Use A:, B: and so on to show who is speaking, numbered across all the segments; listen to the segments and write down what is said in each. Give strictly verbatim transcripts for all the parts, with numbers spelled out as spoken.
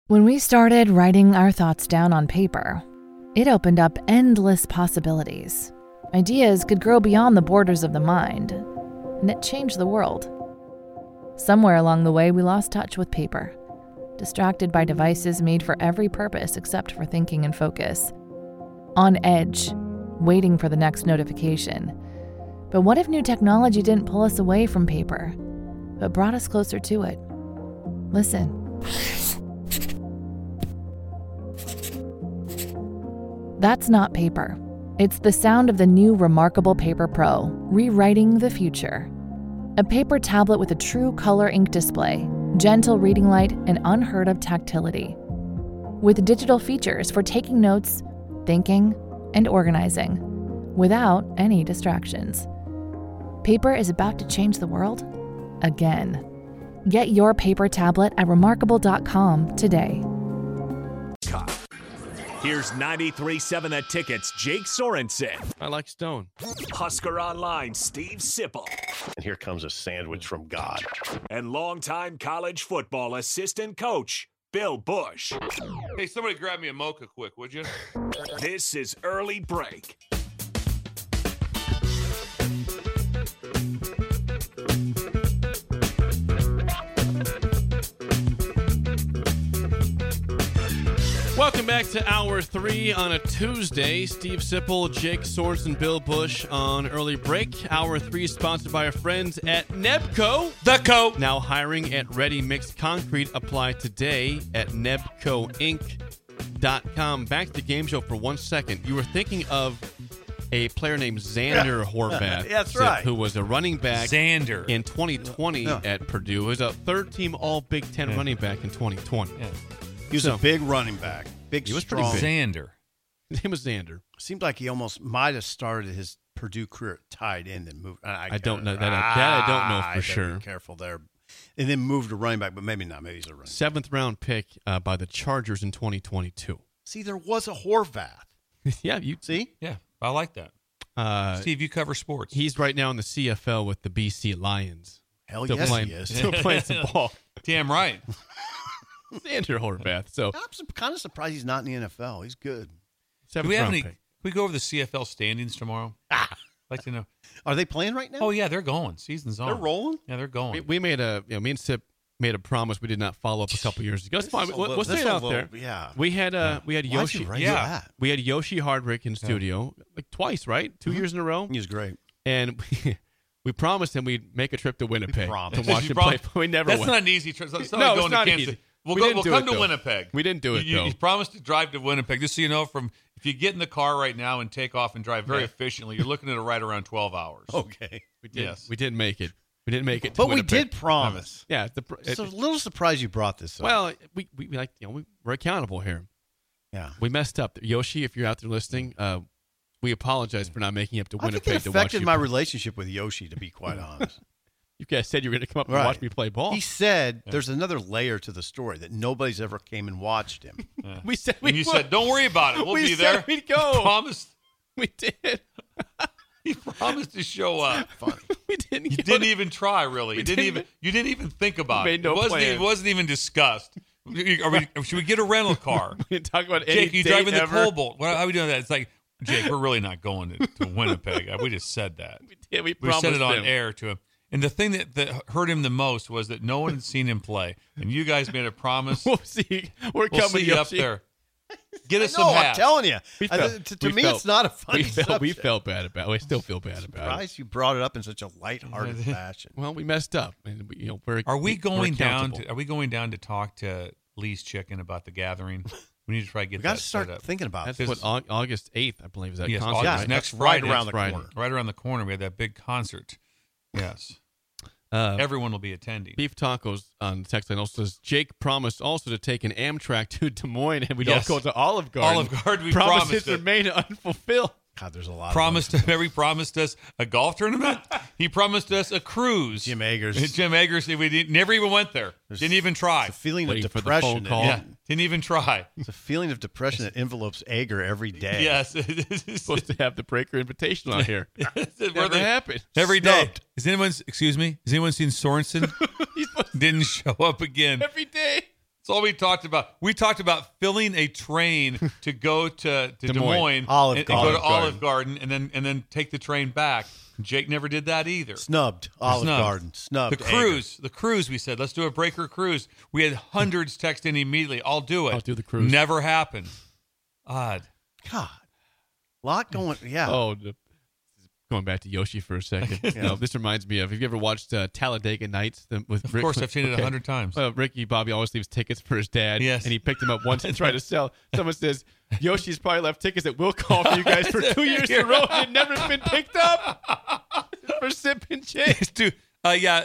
A: When we started writing our thoughts down on paper, it opened up endless possibilities. Ideas could grow beyond the borders of the mind, and it changed the world. Somewhere along the way, we lost touch with paper, distracted by devices made for every purpose except for thinking and focus. On edge, waiting for the next notification. But what if new technology didn't pull us away from paper, but brought us closer to it? Listen. That's not paper. It's the sound of the new Remarkable Paper Pro, rewriting the future. A paper tablet with a true color ink display, gentle reading light, and unheard of tactility. With digital features for taking notes, thinking, and organizing, without any distractions. Paper is about to change the world again. Get your paper tablet at remarkable dot com today.
B: Here's ninety-three point seven The Ticket's Jake Sorensen.
C: I like Stone.
B: Husker Online, Steve Sipple.
D: And here comes a sandwich from God.
B: And longtime college football assistant coach, Bill Bush.
E: Hey, somebody grab me a mocha quick, would you?
B: This is Early Break.
C: Welcome back to Hour three on a Tuesday. Steve Sipple, Jake Sorensen, Bill Bush on Early Break. Hour three sponsored by our friends at Nebco.
E: The Co.
C: Now hiring at Ready Mixed Concrete. Apply today at nebco inc dot com. Back to the game show for one second. You were thinking of a player named Xander Horvath.
F: That's right.
C: Who was a running back
E: Xander.
C: in twenty twenty
F: Yeah.
C: at Purdue. He was a third-team All-Big Ten
E: Yeah.
C: running back in twenty twenty.
E: Yeah.
F: He was
C: So-
F: a big running back. Big,
C: He was pretty
F: strong.
C: big.
E: Xander.
C: His name was Xander.
F: Seemed like he almost might have started his Purdue career at tight end and moved. I,
C: I don't know. That I- that I don't know for
F: I better
C: sure.
F: Be careful there. And then moved to running back, but maybe not. Maybe he's a running back.
C: Seventh round pick uh, by the Chargers in twenty twenty-two.
F: See, there was a Horvath.
C: yeah, you
F: See?
E: Yeah, I like that.
C: uh,
E: Steve, you cover sports.
C: he's right now in the C F L with the B C Lions.
F: Hell
C: Still
F: yes,
C: playing,
F: he is.
C: Still playing some ball.
E: Damn right.
C: Xander Horvath. So
F: I'm kind of surprised he's not in the N F L. He's good.
E: Do
C: seventh
E: we have
C: round
E: any?
C: pick.
E: Can we go over the C F L standings tomorrow? I'd like to know.
F: Are they playing right now?
E: Oh yeah, they're going. Season's on.
F: They're rolling?
E: Yeah, they're going.
C: We, we made a, you know, me and Sip made a promise we did not follow up a couple years ago. It's fine.
F: This is a
C: We'll,
F: little-
C: we'll say
F: this
C: it
F: is a
C: out
F: little-
C: there.
F: Yeah.
C: We had uh, we had
F: Why'd
C: Yoshi.
F: you write
E: yeah.
F: that?
C: We had Yoshi Hardrick in studio like twice, right? Two years in a row.
F: He was great.
C: And we, we promised him we'd make a trip to Winnipeg
F: promised.
C: to watch
E: You
C: him play.
E: promised-
C: We never
E: That's
C: went.
E: not an easy trip. It's not
C: No,
E: like
C: it's
E: going
C: not
E: to Kansas.
C: easy.
E: We'll
C: We
E: go.
C: didn't
E: We'll
C: do
E: come
C: it,
E: to
C: though.
E: Winnipeg.
C: We didn't do it,
E: You,
C: though.
E: you promised to drive to Winnipeg. Just so you know, from if you get in the car right now and take off and drive very
F: Yeah.
E: efficiently, you're looking at a ride around twelve hours.
F: Okay.
C: We did.
E: Yes.
C: We didn't make it. We didn't make it. To
F: But we
C: Winnipeg.
F: did promise.
C: Yeah. The,
F: So a
C: it,
F: little surprised you brought this up.
C: well, we, we we like you know we, we're accountable here.
F: yeah.
C: We messed up. Yoshi, if you're out there listening, uh, we apologize for not making it up to
F: I think
C: Winnipeg
F: it
C: to watch
F: affected
C: you.
F: my
C: play.
F: relationship with Yoshi, to be quite honest.
C: You guys said you were going to come up and
F: Right.
C: watch me play ball.
F: He said there's another layer to the story that nobody's ever came and watched him.
C: we said we
E: And you
C: would.
E: said, "Don't worry about it. We'll
C: we
E: be
C: said
E: there."
C: we'd go.
E: He promised.
C: We did.
E: He promised to show up.
F: Funny.
C: We didn't.
E: You
C: go
E: didn't
C: to-
E: even try, really.
C: We
E: You didn't,
C: didn't-
E: even. You didn't even think about
C: Made
E: it.
C: no
E: it wasn't.
C: plan.
E: It wasn't even discussed. Are we, should we get a rental car?
C: We didn't talk about any
E: Jake, you
C: date
E: driving the
C: ever.
E: Cobalt? What, how are we doing that? It's like, Jake, we're really not going to, to Winnipeg. We just said that.
C: We did. We
E: We
C: promised
E: said it on
C: him.
E: air to him. And the thing that, that hurt him the most was that no one had seen him play. And you guys made a promise.
C: We'll see. We're
E: We'll
C: coming
E: see you up
C: Yoshi.
E: there. Get us
F: No,
E: some
F: I'm
E: hats.
F: telling you.
C: We
F: I-
C: felt-
F: to to
C: we
F: me,
C: felt-
F: it's not a funny
C: we felt, we
F: subject.
C: felt bad about it. We still feel bad about it.
F: Surprised you brought it up in such a lighthearted fashion.
C: Well, we messed up, and we, you know, we're
E: Are we
C: we're
E: going down
C: accountable.
E: to? Are we going down to talk to Lee's Chicken about the gathering? We need to try to get
F: We got
E: that
F: to start
E: set up.
F: thinking about
C: That's
F: this.
C: what Au- August eighth, I believe, is that
E: Yes,
C: concert.
E: August
C: right?
E: next
F: That's right
E: Friday.
F: around the
C: Friday.
F: corner.
E: Right around the corner, we have that big concert. Yes,
C: Uh,
E: everyone will be attending.
C: Beef Tacos on the text line also says Jake promised also to take an Amtrak to Des Moines, and we'd
E: Yes.
C: all go to Olive Garden.
E: Olive Garden, we
C: Promises
E: promised it.
C: remain unfulfilled.
F: God, there's a lot
E: Promised
F: of
E: Mary promised us a golf tournament. He promised us a cruise.
F: Jim Eggers.
E: Jim Eggers. We didn't, never even went there.
F: There's-
E: Didn't even try.
F: It's a feeling
C: Waiting
F: of
C: for the
F: depression.
C: phone
F: that-
C: call.
E: Yeah, didn't even try.
F: It's a feeling of depression that envelopes Egger every day.
E: Yes,
C: Supposed to have the breaker invitation on here.
E: Where
C: Never
E: they-
C: happened.
E: Every day.
F: Snubbed.
E: Has anyone? Excuse me. Has anyone seen Sorensen?
C: He's supposed to
E: Didn't show up again.
C: every day.
E: That's all we talked about. We talked about filling a train to go to, to Des
C: Des
E: Moines,
C: Moines.
F: Olive
E: and, and go
F: Garden.
E: to Olive Garden, and then and then take the train back. Jake never did that either.
F: Snubbed. Olive
E: Snubbed.
F: Garden. Snubbed.
E: The cruise, the cruise. We said, let's do a breaker cruise. We had hundreds text in immediately. I'll do it.
C: I'll do the cruise.
E: Never happened. Odd.
F: God. A lot going. Yeah.
C: Oh, the, going back to Yoshi for a second.
F: Yeah.
C: No, this reminds me of. Have you ever watched uh, Talladega Nights? The, with
E: Of
C: Rick-
E: course, I've seen it a
C: okay.
E: hundred times.
C: Well, Ricky Bobby always leaves tickets for his dad.
E: Yes.
C: And he picked him up once and tried to sell. Someone says, Yoshi's probably left tickets at Will Call for you guys for two years in a row and never been picked up for sipping change.
E: Dude, uh, yeah.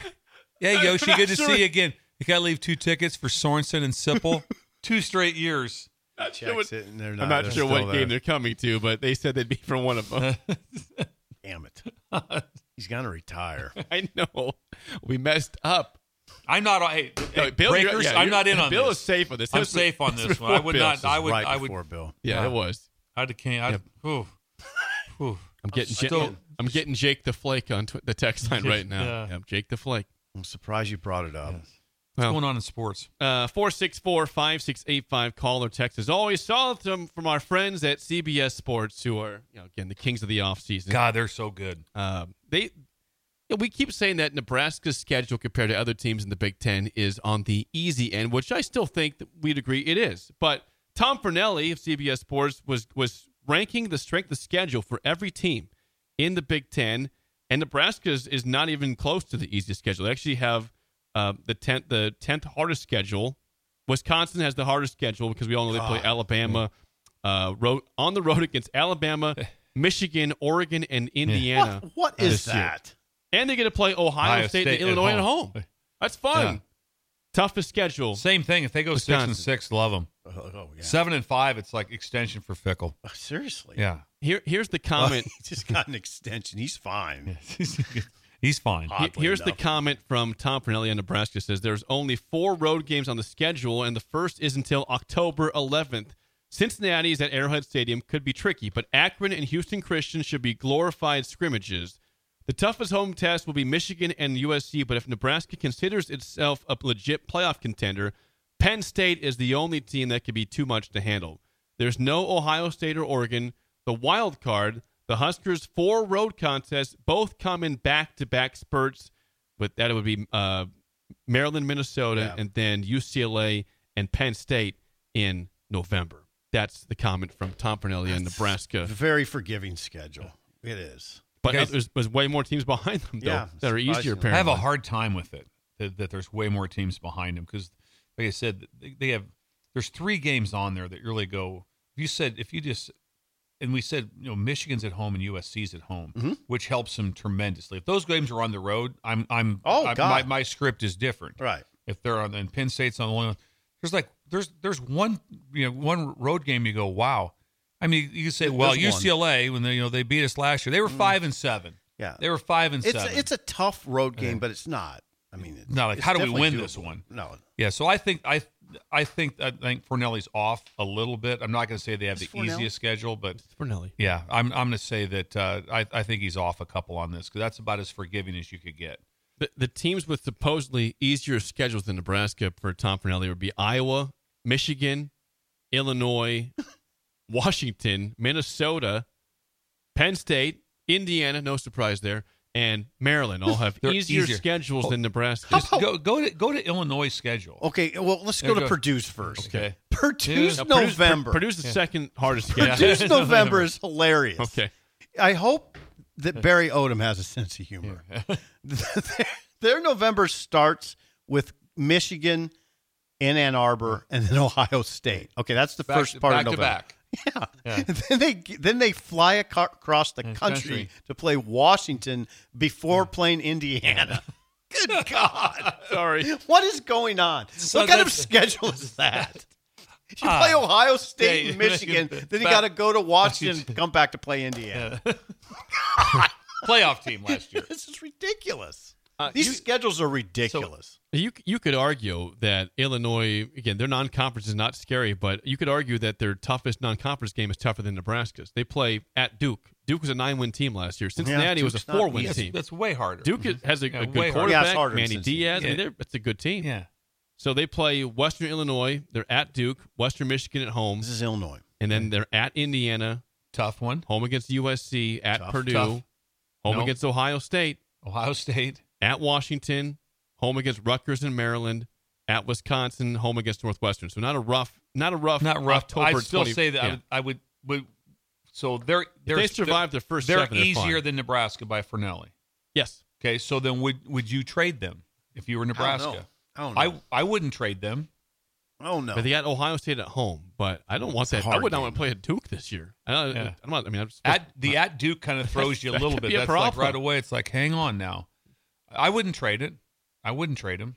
E: Hey,
C: I'm
E: Yoshi,
C: not
E: good to
C: sure.
E: see you again. You got to leave two tickets for Sorensen and Sipple. Two straight years.
C: Not sure
F: Check
C: what-
F: sitting there.
C: I'm not sure what game they're coming to, but they said they'd be for one of them.
F: Damn it. He's going to retire.
C: I know. We messed up.
E: I'm not on. Hey,
C: No,
E: hey,
C: Bill, you're-
E: breakers.
C: yeah,
E: I'm
C: you're-
E: not in on
C: Bill
E: this.
C: is safe on this.
E: I'm
C: This was-
E: safe on
C: this
E: this
C: was
E: one. I
C: before
E: would
C: Bill.
E: not.
F: This
E: I
F: is
E: would.
F: right
E: I would.
F: before Bill.
C: Yeah,
E: Yeah.
C: it was.
E: I'd have came. I'd, ooh. Ooh.
C: I'm getting Ja-
E: Still-
C: I'm getting Jake the Flake on tw- the text line right now.
E: Yeah.
C: Yeah, Jake the Flake.
F: I'm surprised you brought it up.
E: What's
C: Well,
E: going on in sports?
C: Uh, four six four, five six eight five. Call or text. As always, solid from, from our friends at C B S Sports, who are, you know, again, the kings of the offseason.
E: God, they're so good.
C: Uh, they, you know, we keep saying that Nebraska's schedule compared to other teams in the Big Ten is on the easy end, which I still think that we'd agree it is. But Tom Fornelli of C B S Sports was was ranking the strength of schedule for every team in the Big Ten, and Nebraska is, is not even close to the easiest schedule. They actually have uh, the tenth the tenth hardest schedule. Wisconsin has the hardest schedule because we all know they play Alabama uh, road on the road against Alabama, Michigan, Oregon, and Indiana.
F: What, what is
C: this year.
F: that?
C: And they get to play Ohio,
E: Ohio
C: State,
E: State
C: and
E: at
C: Illinois at
E: home.
C: home. That's fun.
E: Yeah.
C: Toughest schedule.
E: Same thing. If they go
C: Wisconsin.
E: six and six, love them.
F: Oh, oh, yeah.
E: Seven and five, it's like extension for Fickle.
F: Oh, seriously?
E: Yeah.
C: Here, here's the
F: Oh,
C: comment.
F: he just got an extension. He's fine.
E: He's fine.
F: Oddly
C: He- Here's the
F: enough. comment
C: comment from Tom Fornelli on Nebraska. Says there's only four road games on the schedule, and the first is until October eleventh. Cincinnati's at Arrowhead Stadium could be tricky, but Akron and Houston Christian should be glorified scrimmages. The toughest home test will be Michigan and U S C, but if Nebraska considers itself a legit playoff contender, Penn State is the only team that could be too much to handle. There's no Ohio State or Oregon. The wild card, the Huskers' four road contests, both come in back-to-back spurts. But that would be uh, Maryland, Minnesota,
F: Yeah.
C: and then U C L A and Penn State in November. That's the comment from Tom Fornelli in Nebraska.
F: Very forgiving schedule. It is.
C: But
E: Guys-
C: there's, there's way more teams behind them, though,
F: Yeah,
C: that are easier,
F: surprisingly.
C: apparently.
E: I have a hard time with it that, that there's way more teams behind them because, like I said, they, they have. There's three games on there that really go. If you said if you just, and we said you know Michigan's at home and U S C's at home,
F: Mm-hmm.
E: which helps them tremendously. If those games are on the road, I'm I'm
F: Oh,
E: I,
F: God.
E: my my script is different.
F: Right.
E: If they're on and Penn State's on one, there's like there's there's one you know one road game you go wow. I mean you say well
F: There's
E: U
F: one.
E: C L A when they you know they beat us last year they were five and seven.
F: Yeah.
E: They were five and
F: It's
E: seven.
F: a, it's a tough road game, but it's not. I mean, it's,
E: No, like,
F: it's
E: how do we
F: definitely
E: win
F: doable.
E: this one?
F: No.
E: Yeah, so I think I I think I think Fornelli's off a little bit. I'm not going to say they have
F: Is
E: the
F: Fornelli?
E: easiest schedule, but
C: Fornelli.
E: yeah, I'm I'm going to say that uh, I I think he's off a couple on this because that's about as forgiving as you could get.
C: The, the teams with supposedly easier schedules than Nebraska for Tom Fornelli would be Iowa, Michigan, Illinois, Washington, Minnesota, Penn State, Indiana, no surprise there, and Maryland all have
E: They're
C: easier,
E: easier.
C: schedules than Nebraska.
E: Just go go to go to Illinois schedule.
F: Okay, well, let's
E: There
F: go to
E: go.
F: Purdue's first.
E: Okay.
F: Purdue's
C: Now, Purdue's-
F: November.
C: Purdue's the second hardest schedule.
F: Purdue's
E: Yeah.
F: November is hilarious.
C: Okay.
F: I hope that Barry Odom has a sense of humor. their, their November starts with Michigan in Ann Arbor and then Ohio State. Okay, that's the
E: Back
F: first
E: to-
F: part
E: back
F: of
E: to
F: November.
E: back.
F: Yeah.
E: Yeah.
F: then they then they fly aco- across the
E: Yeah,
F: country,
E: country.
F: to play Washington before playing Indiana. Good God.
C: Sorry.
F: What is going on?
E: So
F: what kind of
E: that's-
F: schedule is that? You
E: Ah.
F: play Ohio State
E: Yeah,
F: and Michigan, then you
E: back-
F: got to go to Washington and come back to play Indiana.
E: Playoff team last year.
F: This is ridiculous.
C: Uh,
F: These
C: you-
F: schedules are ridiculous.
C: You you could argue that Illinois, again, their non-conference is not scary, but you could argue that their toughest non-conference game is tougher than Nebraska's. They play at Duke. Duke was a nine-win team last year. Cincinnati was a
F: Duke's not
C: four-win
F: easy.
E: that's,
C: team.
E: that's way harder.
C: Duke is- has a,
E: Yeah,
C: a
E: way
C: good
E: harder.
C: quarterback,
F: Yeah, it's harder in
C: Manny
F: Cincinnati.
C: Diaz. I mean,
E: Yeah.
C: they're- it's a good team.
E: Yeah.
C: So they play Western Illinois. They're at Duke. Western Michigan at home.
F: This is Illinois.
C: And then they're at Indiana.
E: Tough one.
C: Home against U S C. At
F: Tough,
C: Purdue.
E: tough.
C: Home
E: Nope.
C: against Ohio State.
E: Ohio State.
C: At Washington. Home against Rutgers in Maryland. At Wisconsin. Home against Northwestern. So not a rough, not a rough,
E: Not rough.
C: October
E: I'd still
C: twenty
E: say that
C: yeah.
E: I would, I would, would. So they're they're
C: they survived
E: they're,
C: their first
E: They're
C: seven, they're
E: easier
C: fine.
E: than Nebraska by Fernelli.
C: Yes.
E: Okay, so then would would you trade them if you were
F: I don't
E: Nebraska?
F: know. I don't know.
E: I I wouldn't trade them.
F: Oh no.
C: But they got Ohio State at home. But I don't want
F: It's a
C: that. I
F: hard
C: would not
F: game.
C: want to play at Duke this year. I don't,
E: Yeah.
C: I'm not, I mean, I'm supposed
E: At the at Duke kind of throws you a
C: That
E: little
C: could
E: bit.
C: be a
E: That's like
C: problem.
E: right away. It's like, hang on now. I wouldn't trade it. I wouldn't trade him.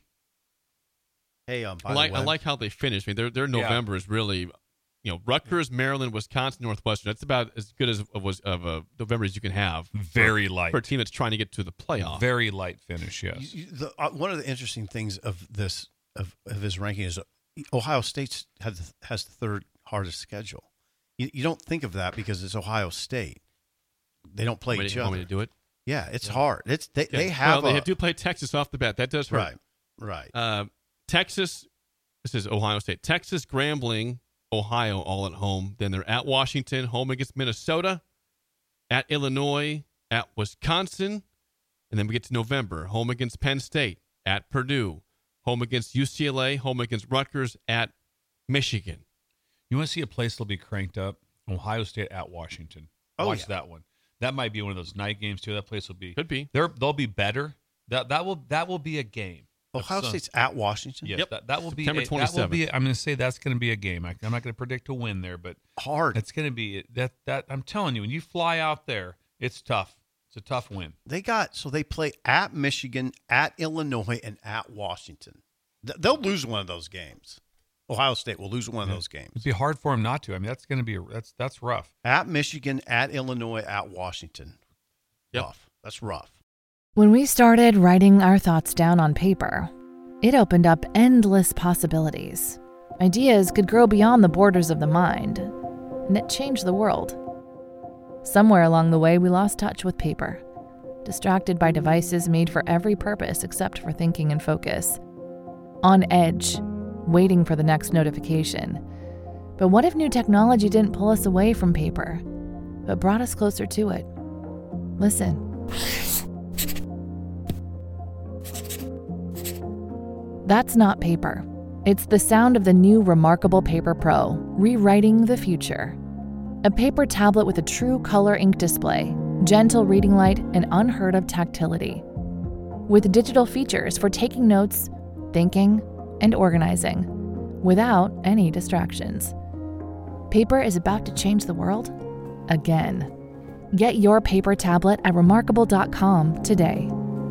F: Hey, um, by
C: I like
F: the
C: I
F: way,
C: like how they finished. I mean, their their
E: Yeah.
C: November is really, you know, Rutgers, Maryland, Wisconsin, Northwestern. That's about as good as of was of a November as you can have.
E: Very
C: for,
E: light.
C: for a team that's trying to get to the playoff.
E: Very light finish. Yes.
F: You- you- the, uh, one of the interesting things of this of, of his ranking is uh, Ohio State has has the third hardest schedule. You, you don't think of that because it's Ohio State. They don't play
C: Want me
F: each
C: to- want
F: other.
C: me to do it?
F: Yeah, it's hard. It's they,
C: Okay.
F: they have
C: well, they
F: a,
C: do play Texas off the bat. That does hurt.
F: right, right.
C: Uh, Texas. This is Ohio State. Texas, Grambling, Ohio, all at home. Then they're at Washington, home against Minnesota, at Illinois, at Wisconsin, and then we get to November, home against Penn State, at Purdue, home against U C L A, home against Rutgers, at Michigan.
E: You want to see a place that'll be cranked up? Ohio State at Washington.
F: Oh,
E: Watch
F: yeah.
E: that one. That might be one of those night games too. That place will be.
C: Could be.
E: They're, they'll be better. That that will that will be a game.
F: Ohio
E: So-
F: State's at Washington.
E: Yes,
C: Yep.
E: that, that will
C: September
E: be. A, that will be.
C: twenty-seventh.
E: I'm going to say that's going to be a game. I, I'm not going to predict a win there, but
F: Hard.
E: it's going to be that. That I'm telling you, when you fly out there, it's tough. It's a tough win.
F: They got so they play at Michigan, at Illinois, and at Washington. Th- They'll lose one of those games. Ohio State will lose one of those games.
E: It'd be hard for them not to. I mean, that's going to be a, that's that's rough.
F: At Michigan, at Illinois, at Washington.
C: Yep.
F: Rough. That's rough.
A: When we started writing our thoughts down on paper, it opened up endless possibilities. Ideas could grow beyond the borders of the mind, and it changed the world. Somewhere along the way, we lost touch with paper, distracted by devices made for every purpose except for thinking and focus. On edge, waiting for the next notification. But what if new technology didn't pull us away from paper, but brought us closer to it? Listen. That's not paper. It's the sound of the new Remarkable Paper Pro, rewriting the future. A paper tablet with a true color ink display, gentle reading light, and unheard of tactility. With digital features for taking notes, thinking, and organizing, without any distractions. Paper is about to change the world again. Get your paper tablet at remarkable dot com today.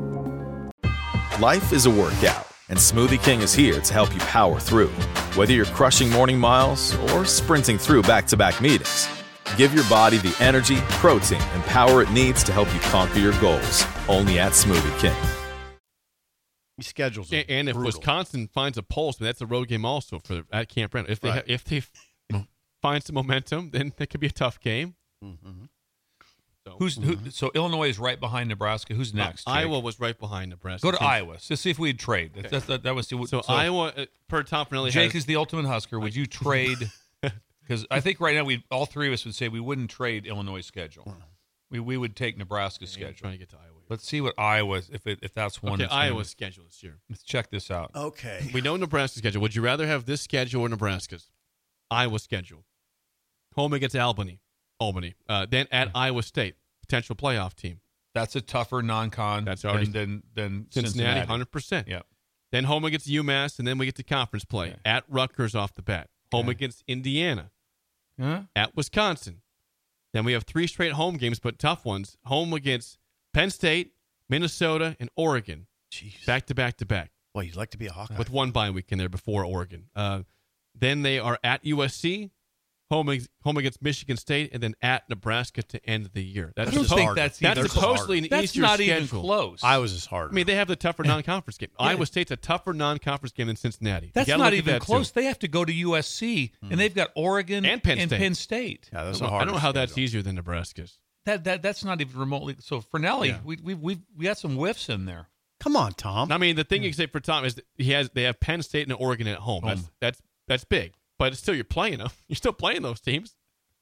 G: Life is a workout, and Smoothie King is here to help you power through. Whether you're crushing morning miles or sprinting through back-to-back meetings, give your body the energy, protein, and power it needs to help you conquer your goals. Only at Smoothie King.
F: These schedules are
C: And, and if
F: brutal.
C: Wisconsin finds a pulse, that's a road game also for at Camp Randall. If they
F: Right.
C: ha- if they you know, find some momentum, then it could be a tough game.
F: Mm-hmm.
C: So,
E: Who's who? So Illinois is right behind Nebraska. Who's next? Jake?
C: Iowa was right behind Nebraska.
E: Go to
C: Since-
E: Iowa. Let's see if we'd trade. That's, that's, that, that was
C: So,
E: so,
C: Iowa, uh, per Tom Fernelli,
E: Jake
C: has,
E: is the ultimate Husker. Would you trade? Because I think right now we all three of us would say we wouldn't trade Illinois' schedule. We we would take Nebraska's
C: Yeah,
E: schedule.
C: trying to get to Iowa.
E: Let's see what Iowa if it, if that's one.
C: Okay,
E: that's gonna
C: Iowa's
E: be-
C: schedule this year.
E: Let's check this out.
F: Okay.
C: We know Nebraska's schedule. Would you rather have this schedule or Nebraska's? Iowa schedule. Home against Albany. Albany. Uh, then at Iowa State, potential playoff team.
E: That's a tougher non-con
C: That's already-
E: than than, than
C: Cincinnati,
E: Cincinnati.
C: one hundred percent.
E: Yeah.
C: Then home against UMass, and then we get to conference play.
E: Okay.
C: At Rutgers off the bat. Home
E: Okay.
C: against Indiana.
E: Huh?
C: At Wisconsin. Then we have three straight home games, but tough ones. Home against Penn State, Minnesota, and Oregon.
F: Jeez.
C: Back to back to back.
F: Well, you'd like to be a Hawkeye.
C: With one bye week in there before Oregon. Uh, then they are at U S C, home ex- home against Michigan State, and then at Nebraska to end the year. That's
E: I don't
C: supposed-
E: think
F: harder.
E: that's
C: that's
E: even
C: supposedly an
E: That's
C: easier
E: not
C: schedule.
E: even close.
F: Iowa's is hard.
C: I mean, they have the tougher non-conference game. Iowa State's a tougher non-conference game than Cincinnati. You
E: That's
C: gotta
E: not
C: look at
E: even
C: that,
E: close.
C: too.
E: They have to go to U S C, and they've got Oregon
C: And Penn State.
E: State.
F: yeah, that's
C: I
F: a hard.
C: don't know how that's easier than Nebraska's.
E: That that that's not even remotely. So Fernelli,
C: Yeah.
E: we we we we got some whiffs in there.
F: Come on, Tom.
C: I mean, the thing you say for Tom is that he has they have Penn State and Oregon at home. That's
E: Home.
C: that's that's big, but it's still you're playing them. You're still playing those teams.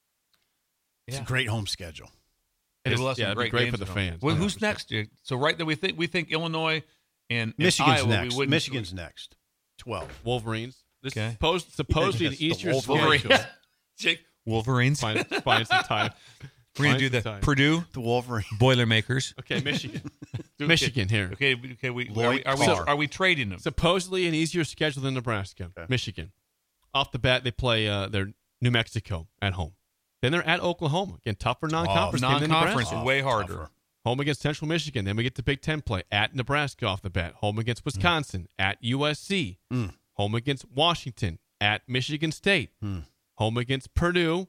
F: It's
E: Yeah.
F: a great home schedule.
C: It
E: They
C: is-
E: will have some
C: yeah, it'd be
E: great
C: great
E: games
C: for the
E: at home.
C: fans.
E: Well,
C: one
E: who's
C: hundred percent.
E: next, Jake? So right there, we think we think Illinois and, and
F: Michigan's
E: Iowa,
F: next.
E: We wouldn't-
F: Michigan's next. twelve.
C: Wolverines. This
E: Okay.
C: is supposed, supposedly an
F: Yes, the
C: easier
F: Wolverines.
C: schedule.
E: Jake Wolverines.
C: Find, find some time.
E: We're gonna
C: Find
E: do
C: some
E: the
C: time.
E: Purdue
F: The Wolverine.
E: Boilermakers.
C: Okay, Michigan. Michigan here.
E: Okay, okay. We, are,
F: Lloyd
E: we, are, we,
F: Carr.
E: are we trading them?
C: Supposedly an easier schedule than Nebraska.
F: Okay.
C: Michigan. Off the bat, they play uh, their New Mexico at home. Then they're at Oklahoma. Again, tougher non-conference game than
E: Non-conference,
C: Nebraska.
E: way harder.
F: Tougher.
C: Home against Central Michigan. Then we get to Big Ten play at Nebraska off the bat. Home against Wisconsin. At U S C.
F: Mm.
C: Home against Washington. At Michigan State.
F: Mm.
C: Home against Purdue.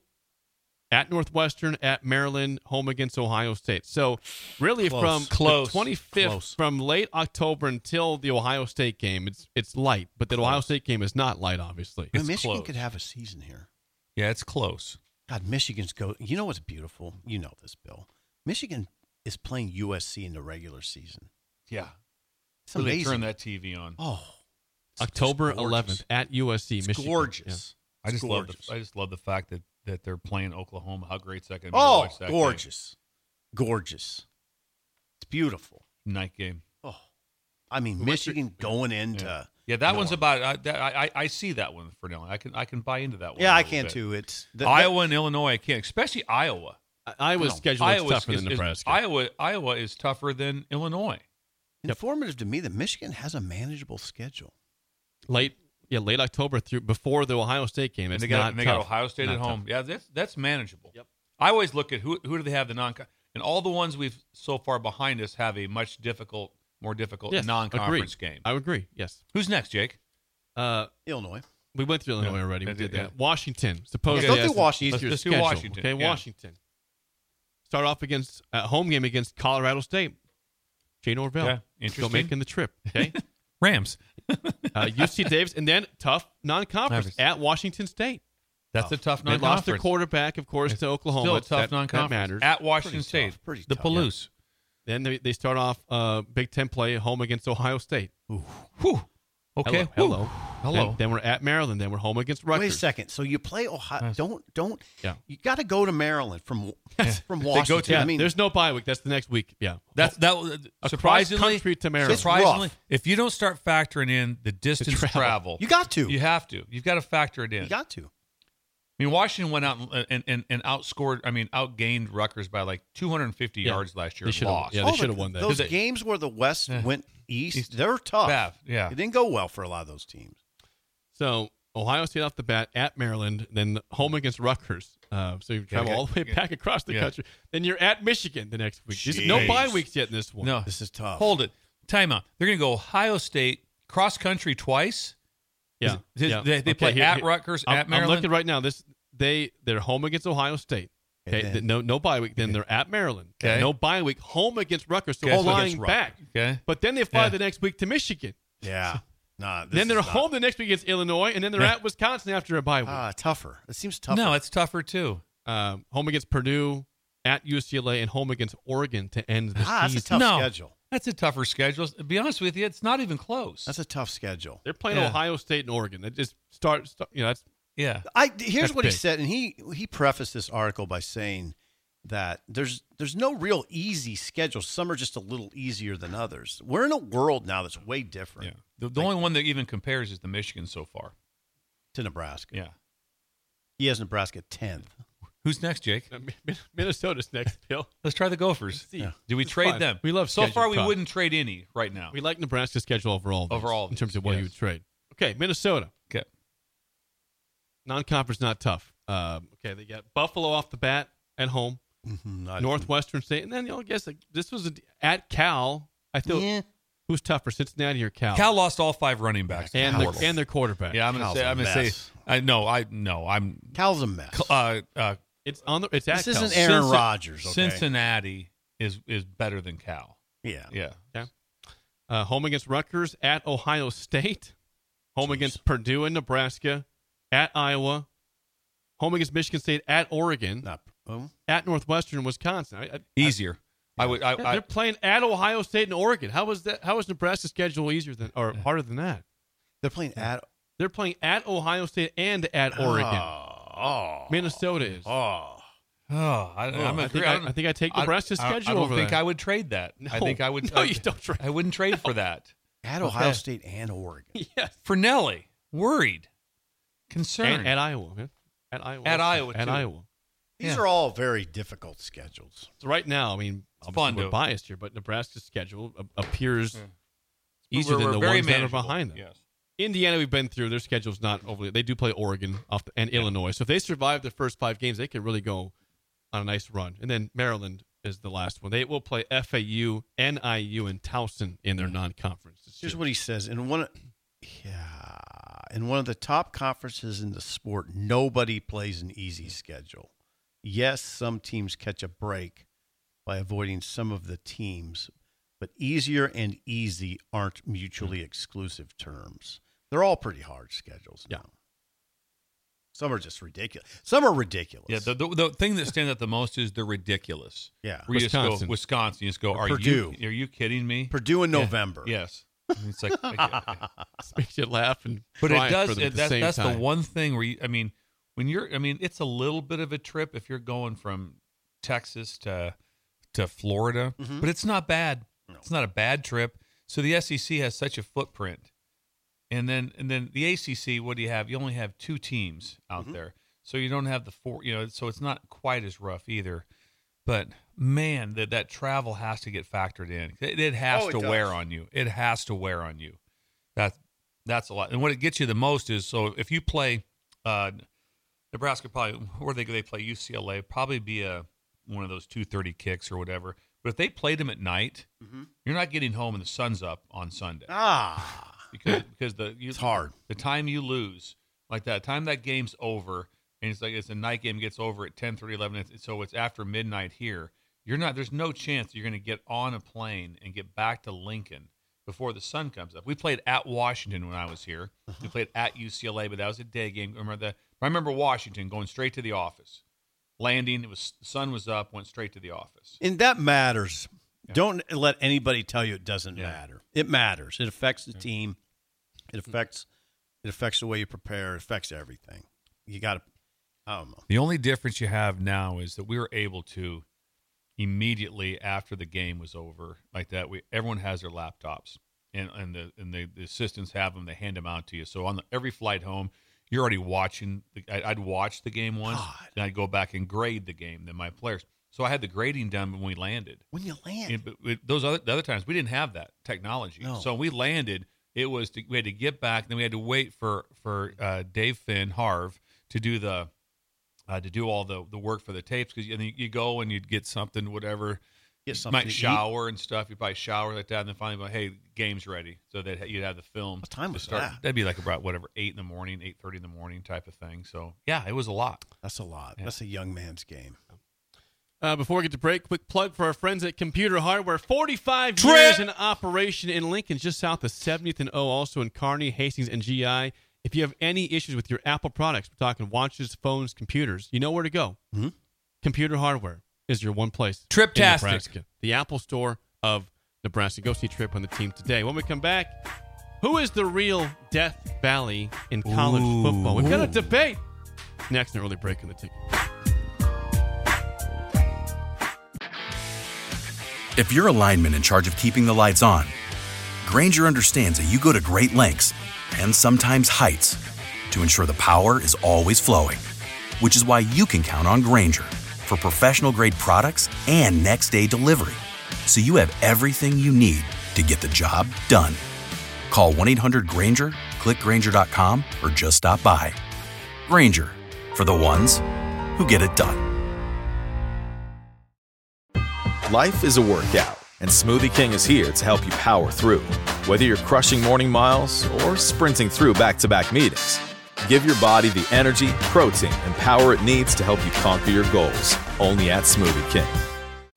C: At Northwestern. At Maryland. Home against Ohio State. So really
F: Close.
C: from
E: Close.
C: the twenty-fifth,
F: Close.
C: from late October until the Ohio State game, it's it's light. But the Ohio State game is not light, obviously.
F: Man,
E: It's
F: Michigan
E: close.
F: could have a season here.
E: Yeah, it's close.
F: God, Michigan's go. You know what's beautiful? You know this, Bill. Michigan is playing U S C in the regular season.
E: Yeah.
F: It's
E: Really
F: amazing.
E: turn that T V on.
F: Oh, it's
C: October
F: just gorgeous.
C: eleventh at U S C,
F: It's
C: Michigan.
F: gorgeous.
E: I just
F: It's
E: love
F: gorgeous.
E: the I just love the fact that that they're playing Oklahoma. How great's that going to be to
F: Oh,
E: watch that
F: gorgeous, gorgeous. It's beautiful.
E: game? Night game.
F: Oh, I mean,
C: We went
F: Michigan going into.
E: Yeah, yeah that one's
F: North.
E: about. I, that, I I see that one for now. I can I can buy into that one.
F: Yeah,
E: a
F: I
E: little
F: can
E: bit.
F: too. It's the,
E: Iowa and Illinois, I can't, especially Iowa.
C: I- Iowa's
F: No.
C: schedule is
E: Iowa's
C: tougher
E: is-
C: than
E: is-
C: Nebraska.
E: Iowa Iowa is tougher than Illinois.
F: informative to me that Michigan has a manageable schedule.
C: late, yeah, late October through before the Ohio State game.
E: And
C: It's
E: they got
C: not
E: and they
C: tough.
E: got Ohio State
C: Not
E: at home.
C: tough.
E: Yeah, that's that's manageable.
C: Yep.
E: I always look at who who do they have the non and all the ones we've so far behind us have a much difficult, more difficult
C: Yes,
E: non-conference
C: agree.
E: game.
C: I would agree. Yes.
E: Who's next, Jake?
C: Uh,
F: Illinois.
C: we went through Illinois
E: Yeah.
C: already. We
E: Yeah,
C: did
E: yeah.
C: that. Washington. Supposedly
F: Okay, let's
C: has
F: do
C: an
F: Washington.
C: easier
E: Let's do
C: schedule.
E: Washington,
C: Okay,
E: yeah.
C: Washington. Start off against a home game against Colorado State. Jay Norvell.
E: Yeah,
C: Still
E: interesting.
C: making the trip. Okay.
E: Rams.
C: uh, U C Davis, and then tough non-conference
E: Conference.
C: at Washington State.
E: That's a tough
C: They
E: non-conference.
C: lost their quarterback, of course, to Oklahoma.
E: Still a
C: That-
E: tough
C: that
E: non-conference
C: matters.
E: at Washington
F: Pretty
E: State.
F: tough, pretty
E: the
F: tough.
E: Palouse.
C: Then they, they start off uh, Big Ten play home against Ohio State.
E: Whew. Okay.
C: Hello.
E: Whew.
C: Hello.
E: Hello.
C: Then, then we're at Maryland. Then we're home against Rutgers.
F: Wait a second. So you play Ohio?
E: Yes.
F: Don't don't.
C: Yeah.
F: You got to go to Maryland from from
E: go
F: Washington.
E: to-
C: Yeah,
F: I mean,
C: there's no bye week. That's the next week. Yeah.
E: That's that.
C: Across
E: Surprisingly,
C: country to Maryland.
E: surprisingly,
F: rough.
E: if you don't start factoring in the distance
C: travel.
E: travel,
F: you got to.
E: you have to. You've got to factor it in.
F: You got to.
E: I mean, Washington went out and and, and, and outscored. I mean, outgained Rutgers by like two hundred fifty
C: Yeah.
E: yards last year.
C: They should've-
E: Lost.
C: yeah, they
F: Oh,
C: should
F: the-
C: have won that.
F: Those
E: Did they-
F: games where the West
E: Yeah.
F: went east,
E: East.
F: they're tough.
E: Yeah, yeah.
F: It didn't go well for a lot of those teams.
C: So Ohio State off the bat at Maryland, then home against Rutgers. Uh, so you travel
E: yeah,
C: all the way
E: yeah.
C: back across the
E: Yeah.
C: country. Then you're at Michigan the next week. There's no
F: Jeez.
C: bye weeks yet in this one.
E: No,
F: This is tough.
E: hold it. Time out. They're going to go Ohio State cross country twice.
C: Yeah.
E: Is-
C: yeah.
E: They, they
C: Okay,
E: play
C: here-
E: at
C: here-
E: Rutgers,
C: I'm,
E: at Maryland.
C: I'm looking right now. This they they're home against Ohio State.
F: And
C: Okay,
F: then-
C: Th- no no bye week. Then they're at Maryland.
E: Okay.
C: No bye week. Home against Rutgers. So
E: Okay, so
C: flying
E: against
C: back.
E: Rutgers, okay.
C: But then they fly
E: Yeah.
C: the next week to Michigan.
F: Yeah. Nah. This
C: then they're
F: is not-
C: home the next week against Illinois, and then they're
E: Yeah.
C: at Wisconsin after a bye week.
F: Ah, tougher. It seems tougher.
E: No, it's tougher too.
C: um, home against Purdue, at U C L A, and home against Oregon to end the
F: ah, that's a
C: season.
F: tough
E: No.
F: schedule.
E: That's a tougher schedule. To be honest with you, it's not even close.
F: That's a tough schedule.
C: They're playing
E: Yeah.
C: Ohio State and Oregon. They just start, start you know, that's
E: yeah.
F: I here's
C: That's
F: what he
C: big.
F: said, and he he prefaced this article by saying that there's there's no real easy schedule. Some are just a little easier than others. We're in a world now that's way different
E: Yeah. The, the only one that even compares is the Michigan so far.
F: to Nebraska.
E: Yeah.
F: He has Nebraska tenth.
E: Who's next, Jake?
C: uh, Min- Minnesota's next, Bill.
E: Let's try the Gophers.
C: See,
F: Yeah.
E: Do we
C: it's
E: trade
C: fun.
E: them?
C: We love
E: So
C: schedule
E: far, we
C: talk.
E: wouldn't trade any right now.
C: We like Nebraska's schedule overall. these,
E: Overall,
C: in terms of what
E: yes.
C: you would trade. Okay, Minnesota.
E: Okay.
C: Non-conference not tough. Um, okay, they got Buffalo off the bat at home,
F: Mm-hmm.
C: Northwestern State, and then you know, I guess like, this was a, at Cal. I feel
F: Yeah.
C: who's tougher, Cincinnati or Cal?
E: Cal lost all five running backs.
C: and
F: Cal's-
C: their, and their quarterback.
E: yeah, I'm gonna
F: Cal's
E: say.
F: a
E: I'm gonna say.
F: mess.
E: I no. I no. I'm.
F: Cal's a mess.
E: Uh, uh,
C: It's on the. It's at
F: This
C: Cal.
F: isn't Aaron
E: Cincin-
F: Rodgers. Okay?
E: Cincinnati is is better than Cal.
F: Yeah.
E: Yeah.
C: Uh, home against Rutgers, at Ohio State, home
F: Jeez.
C: against Purdue and Nebraska, at Iowa, home against Michigan State, at Oregon,
F: Not, oh,
C: at Northwestern, Wisconsin. I, I,
E: Easier. I would. I,
C: Yeah,
E: I,
C: they're playing at Ohio State and Oregon. How was that? How was Nebraska's schedule easier than or harder than that?
F: They're playing at.
C: They're playing at Ohio State and at Oregon.
F: Oh,
C: Minnesota is.
F: Oh,
E: oh, I,
C: Oh,
E: I'm
C: I,
E: agree.
C: think I, I think I take Nebraska's
E: I,
C: schedule
E: I don't
C: over
E: think
C: that.
E: I would trade that. I
C: No.
E: think I would.
C: No,
E: I,
C: you don't trade.
E: I wouldn't trade for that.
F: at
E: Okay.
F: Ohio State and Oregon.
C: Yes.
E: For Nelly, worried, concerned.
C: And, at Iowa. man. At Iowa.
E: At Iowa,
C: At
E: too.
C: Iowa.
F: These
E: Yeah.
F: are all very difficult schedules.
C: So right now, I mean, obviously
E: fun
C: we're
E: to-
C: biased here, but Nebraska's schedule a- appears
E: Yeah.
C: easier
E: We're-
C: than
E: we're
C: the
E: very
C: ones that are
E: manageable.
C: behind them.
E: Yes.
C: Indiana, we've been through. Their schedule's not overly. They do play Oregon off the, and Illinois. So if they survive their first five games, they can really go on a nice run. And then Maryland is the last one. They will play F A U, N I U, and Towson in their non-conference. this
F: Here's
C: year.
F: what he says in one. Yeah, in one of the top conferences in the sport, nobody plays an easy schedule. Yes, some teams catch a break by avoiding some of the teams, but easier and easy aren't mutually exclusive terms. They're all pretty hard schedules.
C: Yeah.
F: Now. Some are just ridiculous. Some are ridiculous.
E: Yeah, the, the the thing that stands out the most is they're ridiculous.
F: Yeah.
E: Where you just
C: Wisconsin.
E: go, Wisconsin. You just go, are
F: Purdue.
E: you are you kidding me?
F: Purdue in
E: Yeah.
F: November.
E: Yes. It's like,
C: This makes you laugh and
E: but
C: cry
E: it does.
C: for them
E: It,
C: at the
E: that's
C: same
E: that's
C: time.
E: the one thing where you. I mean, when you're. I mean, it's a little bit of a trip if you're going from Texas to to Florida,
F: Mhm.
E: but it's not bad.
F: No.
E: It's not a bad trip. So the S E C has such a footprint, and then and then the A C C. What do you have? You only have two teams out
F: Mhm.
E: there, so you don't have the four. You know, so it's not quite as rough either. But man, that that travel has to get factored in. It, it has
F: Oh, it
E: to
F: does.
E: wear on you. It has to wear on you. That that's a lot. And what it gets you the most is so if you play uh, Nebraska, probably where they they play U C L A, probably be a one of those two thirty kicks or whatever. But if they played them at night,
F: Mhm.
E: you're not getting home and the sun's up on Sunday
F: Ah,
E: because because the you,
F: it's hard.
E: the time you lose, like that time that game's over, and it's like it's a night game gets over at ten thirty, eleven, it's- so it's after midnight here. You're not. There's no chance you're going to get on a plane and get back to Lincoln before the sun comes up. We played at Washington when I was here. We played at U C L A, but that was a day game. Remember that? I remember Washington going straight to the office, landing. It was the sun was up, went straight to the office.
F: And that matters.
E: Yeah.
F: Don't let anybody tell you it doesn't
E: Yeah.
F: matter. It matters. It affects the team. It affects it affects the way you prepare. It affects everything. You got to, I don't know.
E: The only difference you have now is that we were able to immediately after the game was over, like that. We everyone has their laptops, and and the and the, the assistants have them. They hand them out to you. So on the, every flight home, you're already watching. The, I, I'd watch the game once,
F: God.
E: and I'd go back and grade the game. Then my players. So I had the grading done when we landed.
F: When you land,
E: And, but with those other the other times we didn't have that technology.
F: No.
E: So when we landed, it was to, we had to get back. Then we had to wait for for uh, Dave Finn Harv to do the uh, to do all the, the work for the tapes because you, you go and you'd get something whatever.
F: get
E: You
F: something
E: might
F: to eat.
E: shower and stuff. You probably shower like that, and then finally go, hey, game's ready. So that you'd have the film.
F: What time
E: to
F: was
E: start.
F: that?
E: That'd be like about whatever eight in the morning, eight thirty in the morning type of thing. So yeah, it was a lot.
F: That's a lot.
E: Yeah.
F: That's a young man's game.
C: Uh, before we get to break, quick plug for our friends at Computer Hardware. forty-five
E: Trip!
C: years in operation in Lincoln, just south of seventieth and O, also in Kearney, Hastings, and G I. If you have any issues with your Apple products, we're talking watches, phones, computers, you know where to go.
F: Mm-hmm.
C: Computer Hardware is your one place. in
E: Triptastic.
C: Nebraska. The Apple Store of Nebraska. Go see Trip on the team today. When we come back, who is the real Death Valley in college
E: Ooh.
C: football? We've got a
E: Ooh.
C: debate. Next, an early break in the ticket.
H: If you're a lineman in charge of keeping the lights on, Grainger understands that you go to great lengths and sometimes heights to ensure the power is always flowing, which is why you can count on Grainger for professional-grade products and next-day delivery, so you have everything you need to get the job done. Call one eight hundred Grainger, click Grainger dot com, or just stop by. Grainger, for the ones who get it done.
G: Life is a workout, and Smoothie King is here to help you power through. Whether you're crushing morning miles or sprinting through back-to-back meetings, give your body the energy, protein, and power it needs to help you conquer your goals. Only at Smoothie King.